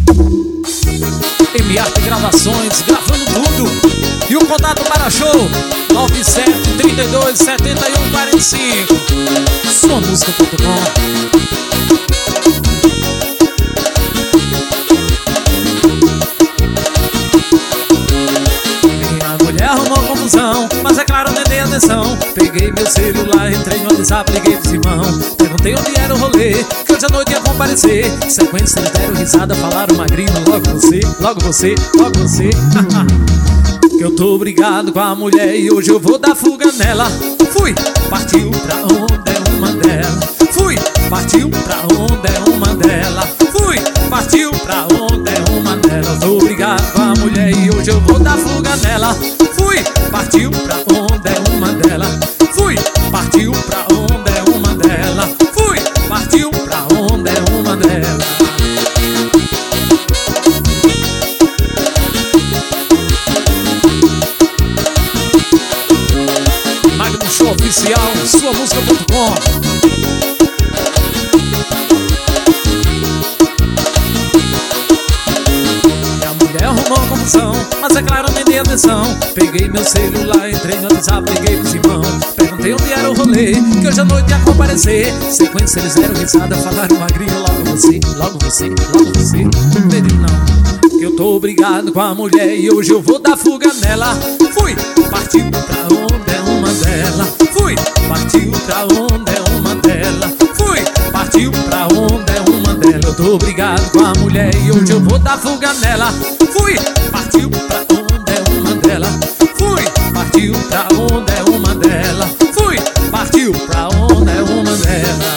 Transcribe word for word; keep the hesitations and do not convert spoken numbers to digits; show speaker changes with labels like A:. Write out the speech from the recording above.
A: M Arte Gravações, gravando tudo. E o contato para show nove sete três dois sete um quatro cinco. Sua música ponto com. Arrumou confusão, mas é claro, nem dei atenção. Peguei meu celular, entrei no WhatsApp, liguei pro Simão. Perguntei onde era o rolê, que hoje à noite ia comparecer. Sequência, eles deram risada, falaram magrinho. Logo você, logo você, logo você. Que eu tô brigado com a mulher e hoje eu vou dar fuga nela. Fui, partiu pra onde é uma dela. Fui, partiu pra onde é uma dela. Fui, partiu pra onde é uma dela. Eu tô brigado com a mulher e hoje eu vou dar fuga nela. Fui, partiu pra onde é uma dela. Fui, partiu pra onde é uma dela. Fui, partiu pra onde é uma dela. Magnum Show Oficial, sua música ponto com. Arrumou confusão, mas é claro, nem dei atenção. Peguei meu celular, entrei no WhatsApp, liguei pro Simão. Perguntei onde era o rolê, que hoje à noite ia comparecer. Sequência, eles deram risada, falaram magrinho. Logo você, logo você, logo você. Não entendi não, que eu tô brigado com a mulher e hoje eu vou dar fuga nela. Fui, partiu pra onde é uma dela. Fui, partiu pra onde é uma dela. Fui, partiu pra onde é uma dela. Eu tô brigado com a mulher e hoje eu vou dar fuga nela. Fui, partiu pra onde é uma dela. Fui, partiu pra onde é uma dela. Fui, partiu pra onde é uma dela.